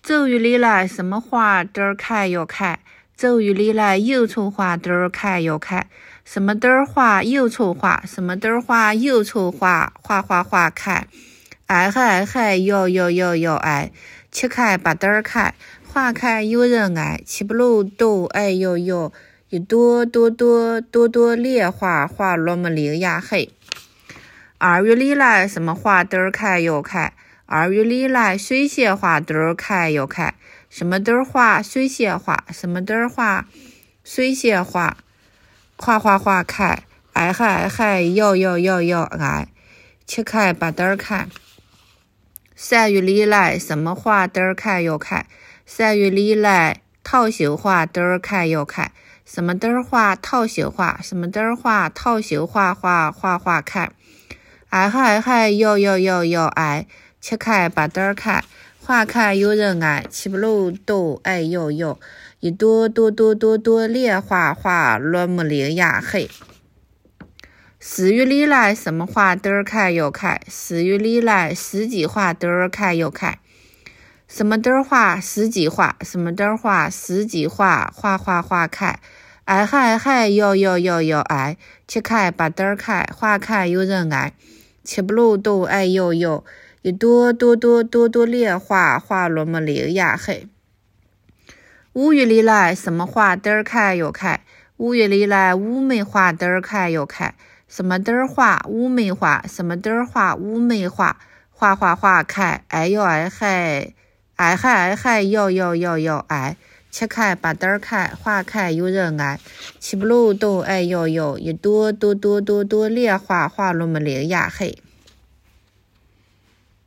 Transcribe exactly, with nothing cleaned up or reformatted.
周围里来什么花都开又开，周围里来有处花都开又开，什么都花有处花，什么都花有处花，花花花开，爱嗨爱嗨哟哟哟哟爱，七开八朵开，花开有人爱，七不露都爱哟哟，一朵朵朵朵朵莲花花落么溜呀嘿。二月里来什么花都开又开，二月里来水仙花都开又开，什么都花水仙花，什么都花水仙花，花花花开，爱嗨爱嗨哟哟哟哟爱，七开八朵开。三月里来什么花都开又开，三月里来桃绣花都开又开，什么都花桃绣花，什么都花桃绣花花花花开，爱嗨爱嗨哟哟哟哟爱，七开八朵开，花开有人爱，七不露都爱哟哟，一朵朵朵朵朵莲花花落么溜呀嘿。四月里来什么花都开又开，四月里来四季花都开又开，什么都花四季花，什么都花四季花花花花开，爱嗨爱嗨哟哟哟哟爱，七开八朵开，花开有人爱，七不露都爱哟哟，一朵朵朵朵朵莲花花落么溜呀嘿。五月里来什么花都开又开，五月里来乌梅花都开又开，什么都花乌梅花，什么都花乌梅花，花花花开，爱哟爱嗨爱嗨爱嗨哟哟哟哟爱，七开八朵开，花开有人爱，七不露都爱哟哟，一朵朵朵朵朵莲花花落么溜呀嘿。